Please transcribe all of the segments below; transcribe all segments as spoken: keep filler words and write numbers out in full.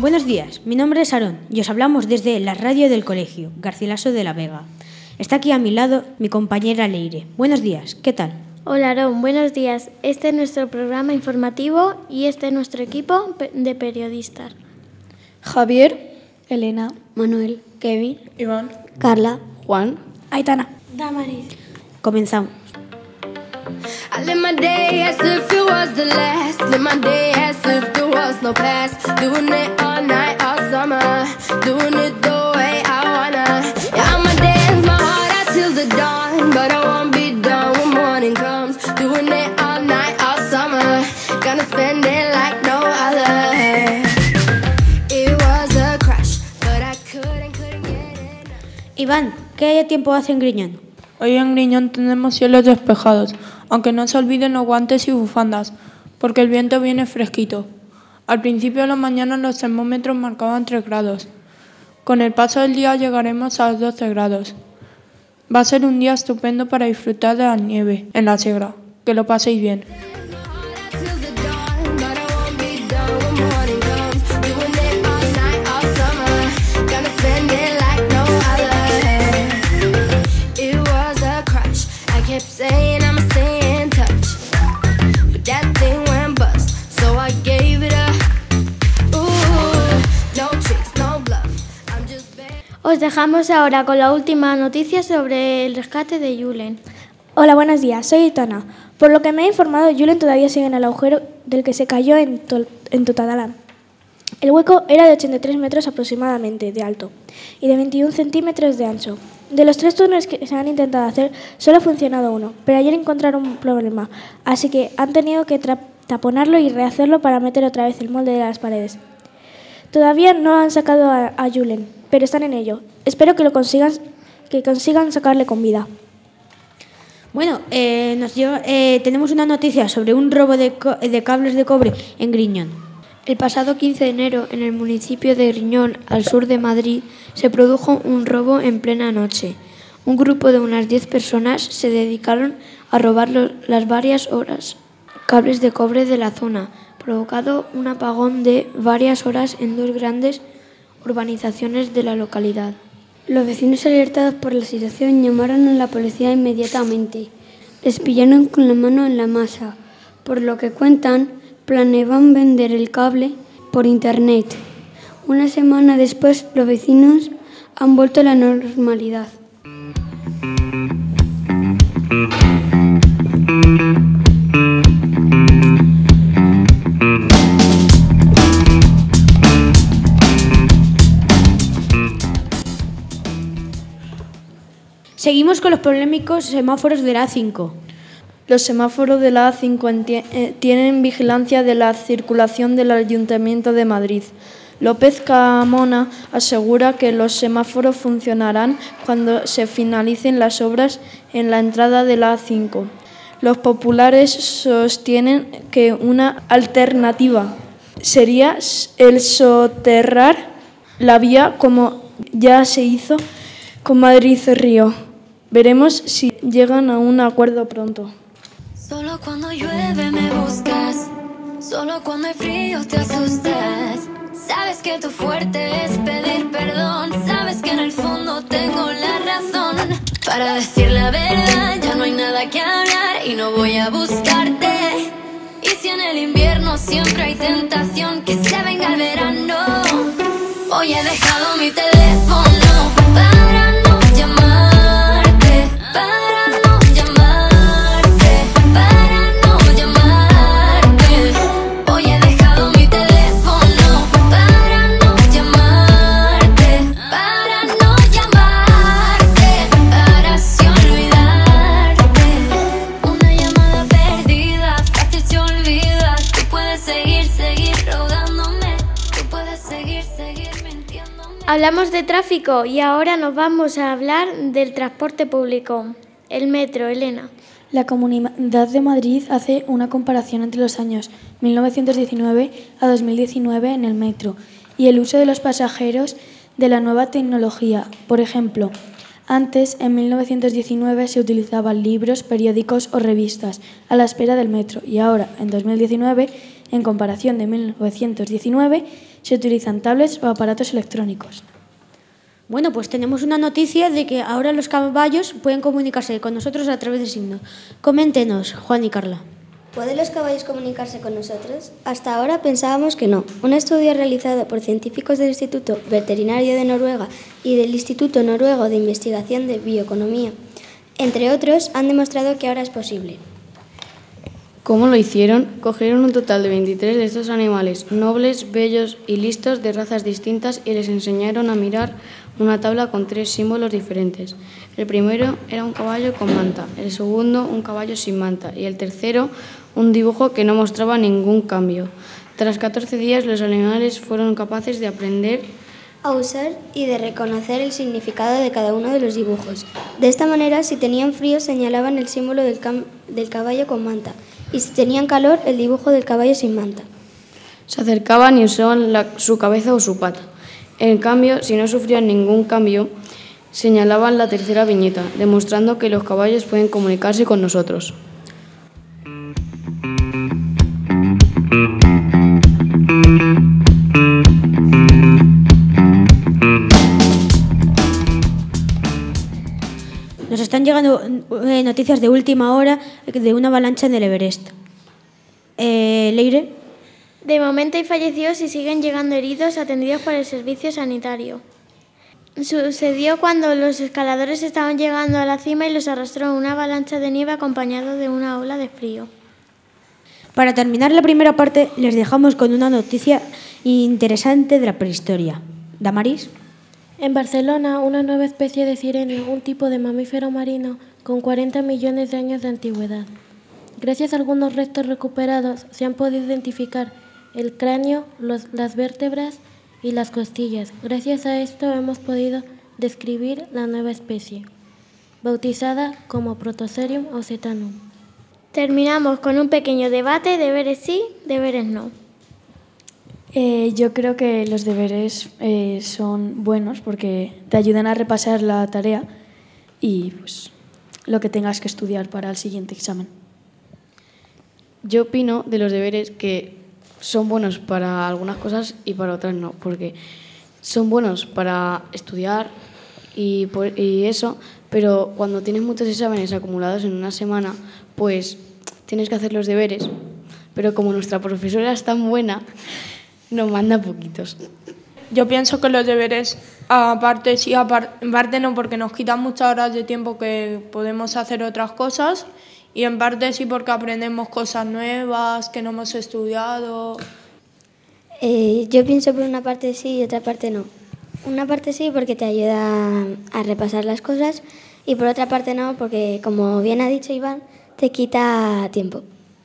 Buenos días, mi nombre es Aarón y os hablamos desde la radio del colegio Garcilaso de la Vega. Está aquí a mi lado mi compañera Leire. Buenos días, ¿qué tal? Hola Aarón, buenos días. Este es nuestro programa informativo y este es nuestro equipo de periodistas. Javier, Elena, Manuel, Kevin, Iván, Carla, Juan, Aitana. Damaris. Comenzamos. I live my day as if it was the last. Live my day as if there was no past. Doing it all night, all summer. Doing it the way I wanna. Yeah, I'ma dance my heart out till the dawn, but I won't be done when morning comes. Doing it all night, all summer. Gonna spend it like no other. It was a crush, but I couldn't, couldn't get it. Iván, ¿qué tiempo hace en Griñón? Hoy en Griñón tenemos cielos despejados, aunque no se olviden los guantes y bufandas, porque el viento viene fresquito. Al principio de la mañana los termómetros marcaban tres grados. Con el paso del día llegaremos a los doce grados. Va a ser un día estupendo para disfrutar de la nieve en la sierra. Que lo paséis bien. Saying I'ma stay in touch, but that thing went bust, so I gave it up. Ooh, no tricks, no bluff. I'm just bad. Os dejamos ahora con la última noticia sobre el rescate de Julen. Hola, buenos días, soy Aitana. Por lo que me he informado, Julen todavía sigue en el agujero del que se cayó en, Tol- en Totadalán. El hueco era de ochenta y tres metros aproximadamente de alto y de veintiún centímetros de ancho. De los tres túneles que se han intentado hacer, solo ha funcionado uno, pero ayer encontraron un problema, así que han tenido que tra- taponarlo y rehacerlo para meter otra vez el molde de las paredes. Todavía no han sacado a, a Julen, pero están en ello. Espero que lo consigan, que consigan sacarle con vida. Bueno, eh, nos dio, eh, tenemos una noticia sobre un robo de, co- de cables de cobre en Griñón. El pasado quince de enero, en el municipio de Griñón, al sur de Madrid, se produjo un robo en plena noche. Un grupo de unas diez personas se dedicaron a robar los, las varias horas cables de cobre de la zona, provocando un apagón de varias horas en dos grandes urbanizaciones de la localidad. Los vecinos, alertados por la situación, llamaron a la policía inmediatamente. Les pillaron con la mano en la masa, por lo que cuentan, planeaban vender el cable por internet. Una semana después, los vecinos han vuelto a la normalidad. Seguimos con los polémicos semáforos de la A cinco. Los semáforos de la A cinco enti- eh, tienen vigilancia de la circulación del Ayuntamiento de Madrid. López Carmona asegura que los semáforos funcionarán cuando se finalicen las obras en la entrada de la A cinco. Los populares sostienen que una alternativa sería el soterrar la vía como ya se hizo con Madrid-Río. Veremos si llegan a un acuerdo pronto. Solo cuando llueve me buscas, solo cuando hay frío te asustas. Sabes que tu fuerte es pedir perdón, sabes que en el fondo tengo la razón. Para decir la verdad ya no hay nada que hablar y no voy a buscarte. Y si en el invierno siempre hay tentación que se venga el verano, hoy he dejado mi teléfono para no llamarte, para no llamarte, para no llamarte. Hoy he dejado mi teléfono para no llamarte, para no llamarte, para así olvidarte. Una llamada perdida, fácil se olvida. Tú puedes seguir, seguir rogándome, tú puedes seguir, seguir mintiéndome. Hablamos de tráfico y ahora nos vamos a hablar del transporte público. El metro, Elena. La Comunidad de Madrid hace una comparación entre los años mil novecientos diecinueve a dos mil diecinueve en el metro y el uso de los pasajeros de la nueva tecnología. Por ejemplo, antes, en mil novecientos diecinueve, se utilizaban libros, periódicos o revistas a la espera del metro y ahora, en dos mil diecinueve, en comparación de mil novecientos diecinueve, se utilizan tablets o aparatos electrónicos. Bueno, pues tenemos una noticia de que ahora los caballos pueden comunicarse con nosotros a través de signos. Coméntenos, Juan y Carla. ¿Pueden los caballos comunicarse con nosotros? Hasta ahora pensábamos que no. Un estudio realizado por científicos del Instituto Veterinario de Noruega y del Instituto Noruego de Investigación de Bioeconomía, entre otros, han demostrado que ahora es posible. ¿Cómo lo hicieron? Cogieron un total de veintitrés de estos animales, nobles, bellos y listos, de razas distintas, y les enseñaron a mirar una tabla con tres símbolos diferentes. El primero era un caballo con manta, el segundo un caballo sin manta y el tercero un dibujo que no mostraba ningún cambio. Tras catorce días los animales fueron capaces de aprender a usar y de reconocer el significado de cada uno de los dibujos. De esta manera, si tenían frío señalaban el símbolo del, cam- del caballo con manta y si tenían calor el dibujo del caballo sin manta. Se acercaban y usaban la, su cabeza o su pata. En cambio, si no sufrían ningún cambio, señalaban la tercera viñeta, demostrando que los caballos pueden comunicarse con nosotros. Nos están llegando eh, noticias de última hora de una avalancha en el Everest. Eh, Leire. De momento hay fallecidos y siguen llegando heridos atendidos por el servicio sanitario. Sucedió cuando los escaladores estaban llegando a la cima y los arrastró una avalancha de nieve acompañado de una ola de frío. Para terminar la primera parte, les dejamos con una noticia interesante de la prehistoria. ¿Damaris? En Barcelona, una nueva especie de sirenio, un tipo de mamífero marino con cuarenta millones de años de antigüedad. Gracias a algunos restos recuperados, se han podido identificar el cráneo, los, las vértebras y las costillas. Gracias a esto hemos podido describir la nueva especie, bautizada como Prototherium occitanum. Terminamos con un pequeño debate, deberes sí, deberes no. Eh, yo creo que los deberes eh, son buenos porque te ayudan a repasar la tarea y pues, lo que tengas que estudiar para el siguiente examen. Yo opino de los deberes que son buenos para algunas cosas y para otras no, porque son buenos para estudiar y, por, y eso, pero cuando tienes muchos exámenes acumulados en una semana, pues tienes que hacer los deberes, pero como nuestra profesora es tan buena, nos manda poquitos. Yo pienso que los deberes, aparte sí, aparte no, porque nos quitan muchas horas de tiempo que podemos hacer otras cosas, y en parte sí porque aprendemos cosas nuevas que no hemos estudiado. Eh, yo pienso por una parte sí y otra parte no. Una parte sí porque te ayuda a repasar las cosas y por otra parte no porque, como bien ha dicho Iván, te quita tiempo.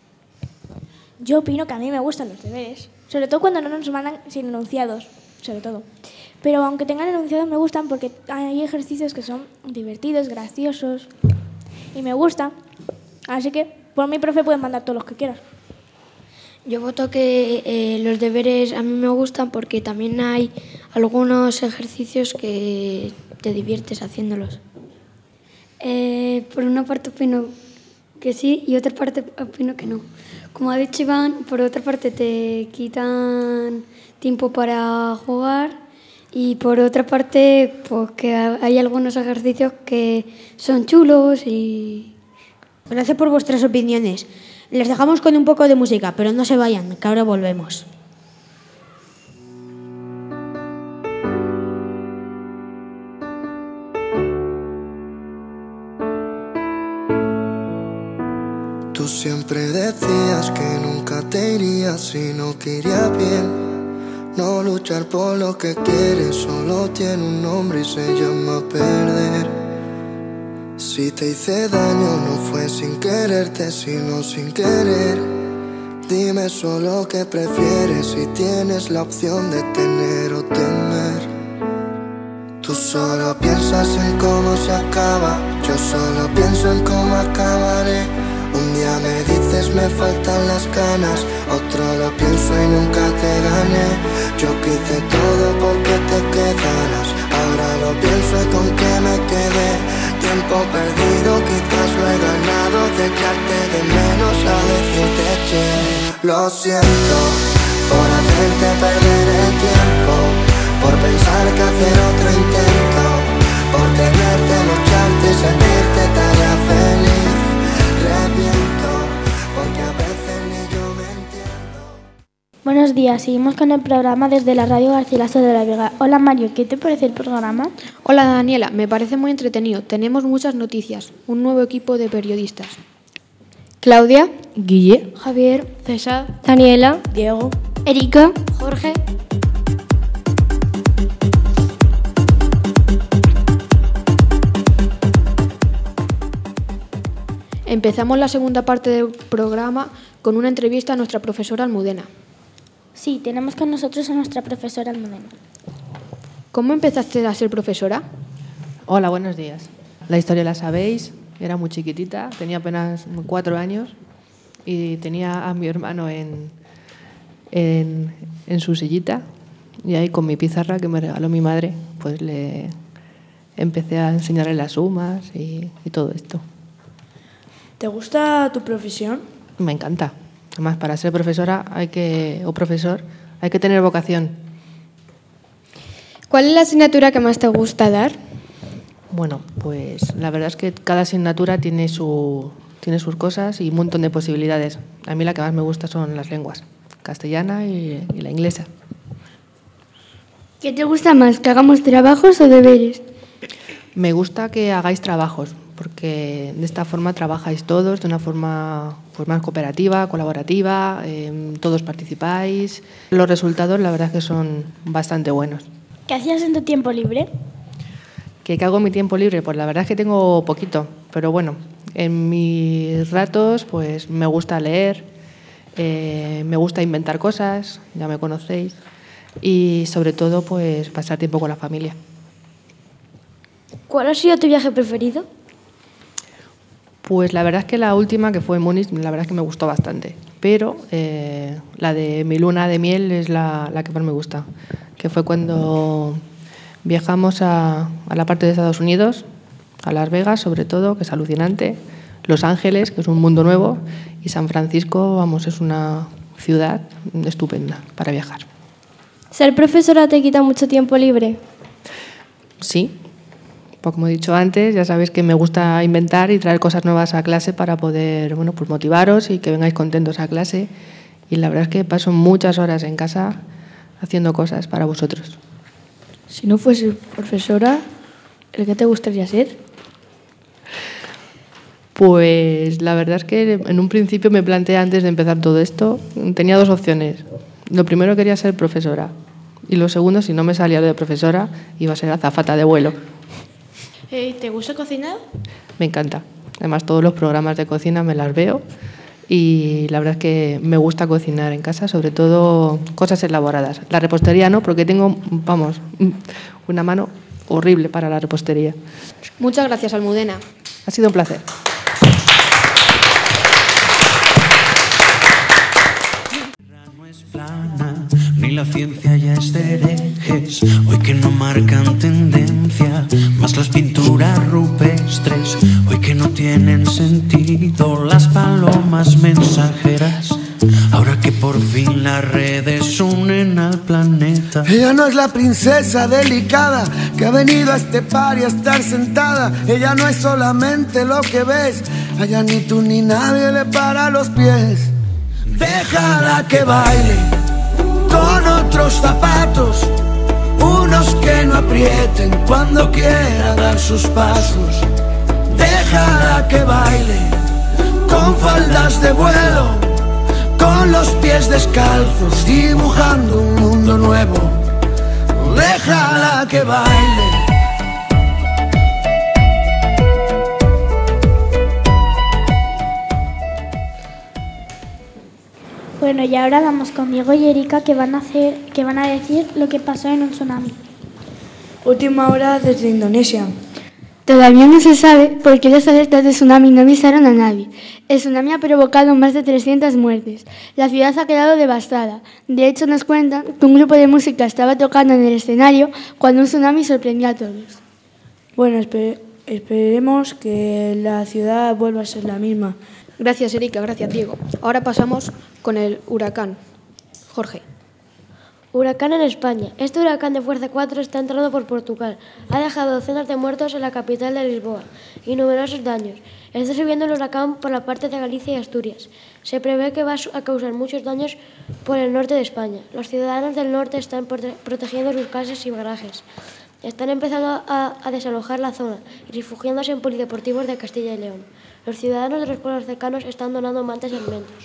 Yo opino que a mí me gustan los deberes, sobre todo cuando no nos mandan sin enunciados, sobre todo. Pero aunque tengan enunciados me gustan porque hay ejercicios que son divertidos, graciosos y me gustan. Así que por mi profe pueden mandar todos los que quieras. Yo voto que eh, los deberes a mí me gustan porque también hay algunos ejercicios que te diviertes haciéndolos. Eh, por una parte opino que sí y otra parte opino que no. Como ha dicho Iván, por otra parte te quitan tiempo para jugar y por otra parte pues que hay algunos ejercicios que son chulos y... Gracias por vuestras opiniones. Les dejamos con un poco de música, pero no se vayan, que ahora volvemos. Tú siempre decías que nunca te irías si no te iría bien. No luchar por lo que quieres solo tiene un nombre y se llama perder. Si te hice daño no fue sin quererte, sino sin querer. Dime solo qué prefieres si tienes la opción de tener o temer. Tú solo piensas en cómo se acaba, yo solo pienso en cómo acabaré. Un día me dices me faltan las ganas, otro lo pienso y nunca te gané. Yo quise todo porque te quedaras, ahora lo pienso y con qué me quedé. Tiempo perdido, quizás lo he ganado, de echarte de menos a decirte che. Lo siento por hacerte perder el tiempo. por pensar que hacer otro intento, por tenerte, lucharte, sentirte te haría feliz. Reviento, porque a veces ni yo me entiendo. Buenos días, seguimos con el programa desde la radio Garcilaso de la Vega. Hola Mario, ¿qué te parece el programa? Hola Daniela, me parece muy entretenido. Tenemos muchas noticias, un nuevo equipo de periodistas. Claudia, Guille, Javier, César, Daniela, Diego, Erika, Jorge. Empezamos la segunda parte del programa con una entrevista a nuestra profesora Almudena. Sí, tenemos con nosotros a nuestra profesora Almudena. ¿Cómo empezaste a ser profesora? Hola, buenos días. La historia la sabéis, era muy chiquitita, tenía apenas cuatro años y tenía a mi hermano en, en, en su sillita y ahí con mi pizarra que me regaló mi madre, pues le empecé a enseñarle las sumas y, y todo esto. ¿Te gusta tu profesión? Me encanta. Además, para ser profesora hay que, o profesor hay que tener vocación. ¿Cuál es la asignatura que más te gusta dar? Bueno, pues la verdad es que cada asignatura tiene, su, tiene sus cosas y un montón de posibilidades. A mí la que más me gusta son las lenguas, castellana y, y la inglesa. ¿Qué te gusta más, que hagamos trabajos o deberes? Me gusta que hagáis trabajos, porque de esta forma trabajáis todos de una forma pues, más cooperativa, colaborativa, eh, todos participáis. Los resultados la verdad es que son bastante buenos. ¿Qué hacías en tu tiempo libre? ¿Qué, qué hago en mi tiempo libre? Pues la verdad es que tengo poquito, pero bueno, en mis ratos pues me gusta leer, eh, me gusta inventar cosas, ya me conocéis, y sobre todo pues pasar tiempo con la familia. ¿Cuál ha sido tu viaje preferido? Pues la verdad es que la última, que fue en Múnich, la verdad es que me gustó bastante. Pero eh, la de mi luna de miel es la, la que más me gusta, que fue cuando viajamos a, a la parte de Estados Unidos, a Las Vegas sobre todo, que es alucinante, Los Ángeles, que es un mundo nuevo, y San Francisco, vamos, es una ciudad estupenda para viajar. ¿Ser profesora te quita mucho tiempo libre? Sí. Pues como he dicho antes, ya sabéis que me gusta inventar y traer cosas nuevas a clase para poder, bueno, pues motivaros y que vengáis contentos a clase. Y la verdad es que paso muchas horas en casa haciendo cosas para vosotros. Si no fuese profesora, ¿el qué te gustaría ser? Pues la verdad es que en un principio me planteé antes de empezar todo esto, tenía dos opciones. Lo primero quería ser profesora y lo segundo, si no me salía de profesora, iba a ser azafata de vuelo. ¿Te gusta cocinar? Me encanta. Además, todos los programas de cocina me las veo y la verdad es que me gusta cocinar en casa, sobre todo cosas elaboradas. La repostería no, porque tengo, vamos, una mano horrible para la repostería. Muchas gracias, Almudena. Ha sido un placer. Ni la ciencia ya es de herejes, hoy que no marcan tendencia, más las pinturas rupestres, hoy que no tienen sentido, las palomas mensajeras, ahora que por fin las redes unen al planeta. Ella no es la princesa delicada que ha venido a este party a estar sentada. Ella no es solamente lo que ves, allá ni tú ni nadie le para los pies. Déjala que baile con otros zapatos, unos que no aprieten cuando quiera dar sus pasos. Déjala que baile con faldas de vuelo, con los pies descalzos, dibujando un mundo nuevo. Déjala que baile. Bueno, y ahora vamos con Diego y Erika que van a hacer, que van a decir lo que pasó en un tsunami. Última hora desde Indonesia. Todavía no se sabe por qué las alertas de tsunami no avisaron a nadie. El tsunami ha provocado más de trescientas muertes. La ciudad ha quedado devastada. De hecho, nos cuentan que un grupo de música estaba tocando en el escenario cuando un tsunami sorprendió a todos. Bueno, esper- esperemos que la ciudad vuelva a ser la misma. Gracias, Erika. Gracias, Diego. Ahora pasamos con el huracán. Jorge. Huracán en España. Este huracán de fuerza cuatro está entrando por Portugal. Ha dejado docenas de muertos en la capital de Lisboa y numerosos daños. Está subiendo el huracán por la parte de Galicia y Asturias. Se prevé que va a causar muchos daños por el norte de España. Los ciudadanos del norte están prote- protegiendo sus casas y garajes. Están empezando a, a desalojar la zona y refugiándose en polideportivos de Castilla y León. Los ciudadanos de los pueblos cercanos están donando mantas y alimentos.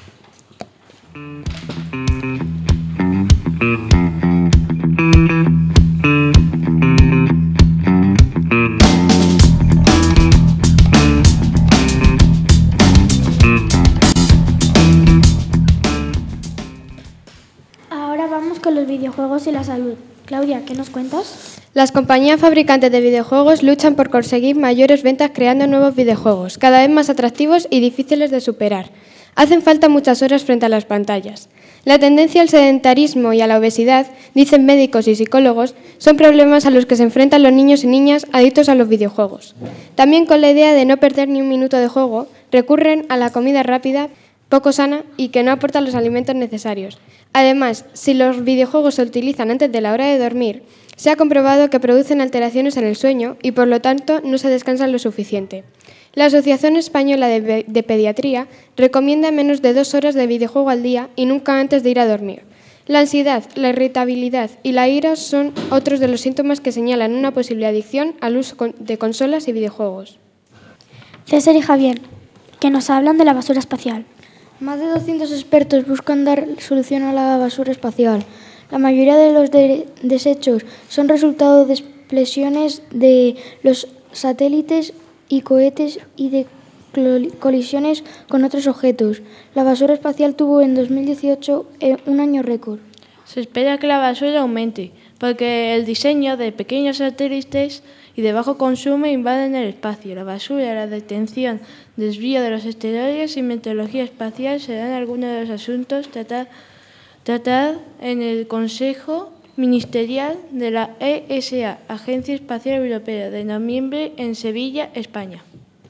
Ahora vamos con los videojuegos y la salud. Claudia, ¿qué nos cuentas? Las compañías fabricantes de videojuegos luchan por conseguir mayores ventas creando nuevos videojuegos, cada vez más atractivos y difíciles de superar. Hacen falta muchas horas frente a las pantallas. La tendencia al sedentarismo y a la obesidad, dicen médicos y psicólogos, son problemas a los que se enfrentan los niños y niñas adictos a los videojuegos. También con la idea de no perder ni un minuto de juego, recurren a la comida rápida, poco sana y que no aporta los alimentos necesarios. Además, si los videojuegos se utilizan antes de la hora de dormir, se ha comprobado que producen alteraciones en el sueño y por lo tanto no se descansan lo suficiente. La Asociación Española de, de Pediatría recomienda menos de dos horas de videojuego al día y nunca antes de ir a dormir. La ansiedad, la irritabilidad y la ira son otros de los síntomas que señalan una posible adicción al uso de consolas y videojuegos. César y Javier, que nos hablan de la basura espacial. Más de doscientos expertos buscan dar solución a la basura espacial. La mayoría de los de desechos son resultado de explosiones de los satélites y cohetes y de colisiones con otros objetos. La basura espacial tuvo en dos mil dieciocho un año récord. Se espera que la basura aumente, porque el diseño de pequeños satélites y de bajo consumo invaden el espacio. La basura, la detención, desvío de los esteroides y meteorología espacial serán algunos de los asuntos tratados tratar en el Consejo Ministerial de la E S A, Agencia Espacial Europea, de noviembre en Sevilla, España.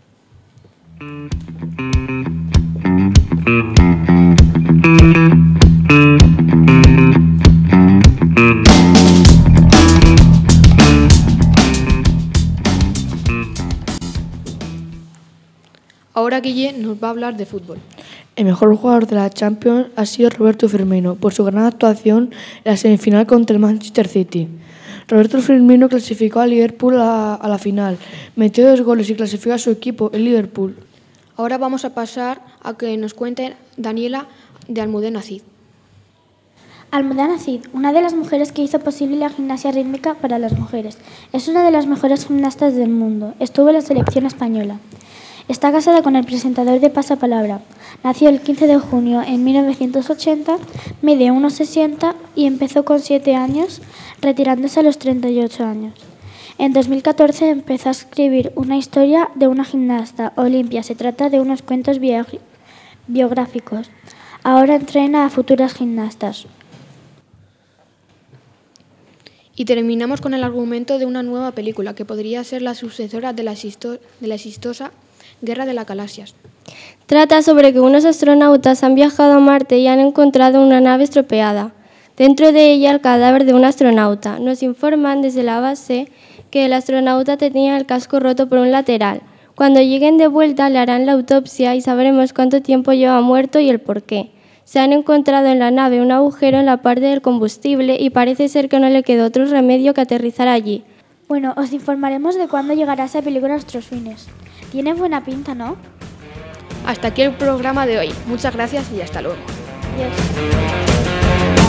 Ahora Guille nos va a hablar de fútbol. El mejor jugador de la Champions ha sido Roberto Firmino por su gran actuación en la semifinal contra el Manchester City. Roberto Firmino clasificó a Liverpool a, a la final, metió dos goles y clasificó a su equipo, el Liverpool. Ahora vamos a pasar a que nos cuente Daniela de Almudena Cid. Almudena Cid, una de las mujeres que hizo posible la gimnasia rítmica para las mujeres. Es una de las mejores gimnastas del mundo. Estuvo en la selección española. Está casada con el presentador de Pasapalabra. Nació el quince de junio en mil novecientos ochenta, mide uno sesenta y empezó con siete años, retirándose a los treinta y ocho años. En dos mil catorce empezó a escribir una historia de una gimnasta, Olimpia. Se trata de unos cuentos biogra- biográficos. Ahora entrena a futuras gimnastas. Y terminamos con el argumento de una nueva película que podría ser la sucesora de la, existo- de la exitosa Guerra de las Galaxias. Trata sobre que unos astronautas han viajado a Marte y han encontrado una nave estropeada. Dentro de ella el cadáver de un astronauta. Nos informan desde la base que el astronauta tenía el casco roto por un lateral. Cuando lleguen de vuelta le harán la autopsia y sabremos cuánto tiempo lleva muerto y el por qué. Se han encontrado en la nave un agujero en la parte del combustible y parece ser que no le quedó otro remedio que aterrizar allí. Bueno, os informaremos de cuándo llegará esa película a nuestros fines. Tiene buena pinta, ¿no? Hasta aquí el programa de hoy. Muchas gracias y hasta luego. Adiós.